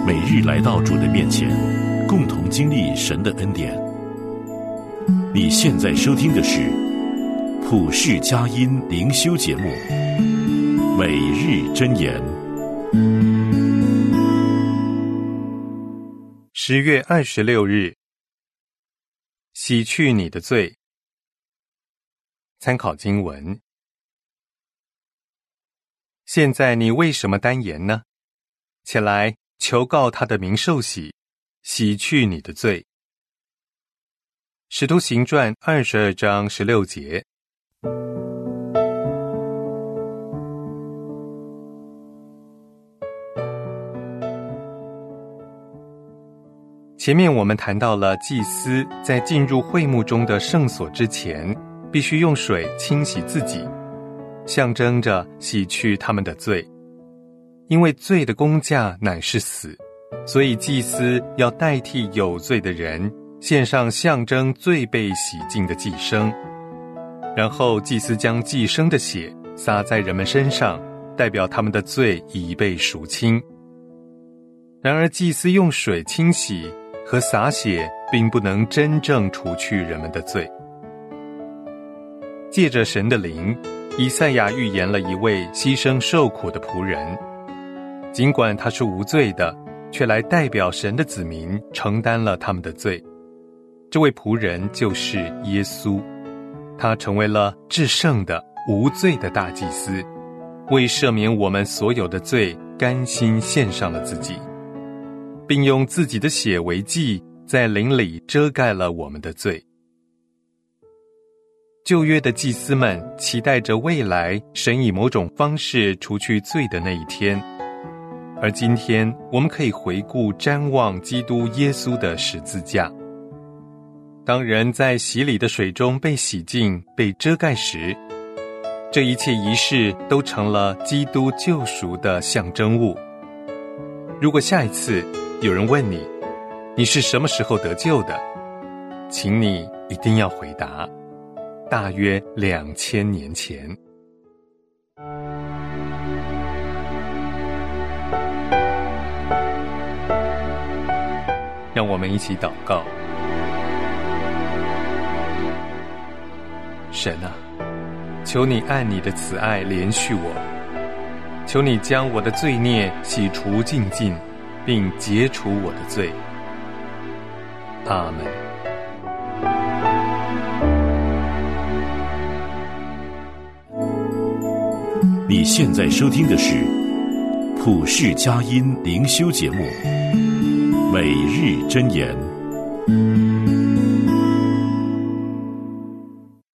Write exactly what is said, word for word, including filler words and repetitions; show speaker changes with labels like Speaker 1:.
Speaker 1: 每日来到主的面前，共同经历神的恩典。你现在收听的是普世佳音灵修节目，每日箴言。
Speaker 2: 十月二十六日，洗去你的罪。参考经文。现在你为什么单言呢？起来，求告他的名受洗，洗去你的罪。使徒行传二十二章十六节。前面我们谈到了祭司在进入会幕中的圣所之前，必须用水清洗自己，象征着洗去他们的罪。因为罪的工价乃是死，所以祭司要代替有罪的人，献上象征罪被洗净的祭牲。然后祭司将祭牲的血洒在人们身上，代表他们的罪已被赎清。然而祭司用水清洗和洒血并不能真正除去人们的罪。借着神的灵，以赛亚预言了一位牺牲受苦的仆人，尽管他是无罪的，却来代表神的子民承担了他们的罪。这位仆人就是耶稣，他成为了至圣的无罪的大祭司，为赦免我们所有的罪甘心献上了自己，并用自己的血为祭，在灵里遮盖了我们的罪。旧约的祭司们期待着未来神以某种方式除去罪的那一天，而今天我们可以回顾瞻望基督耶稣的十字架。当人在洗礼的水中被洗净、被遮盖时，这一切仪式都成了基督救赎的象征物。如果下一次有人问你，你是什么时候得救的？请你一定要回答，大约两千年前。让我们一起祷告。神啊，求你按你的慈爱怜恤我，求你将我的罪孽洗除净尽，并解除我的罪。阿们。
Speaker 1: 你现在收听的是普世佳音灵修节目，每日箴言。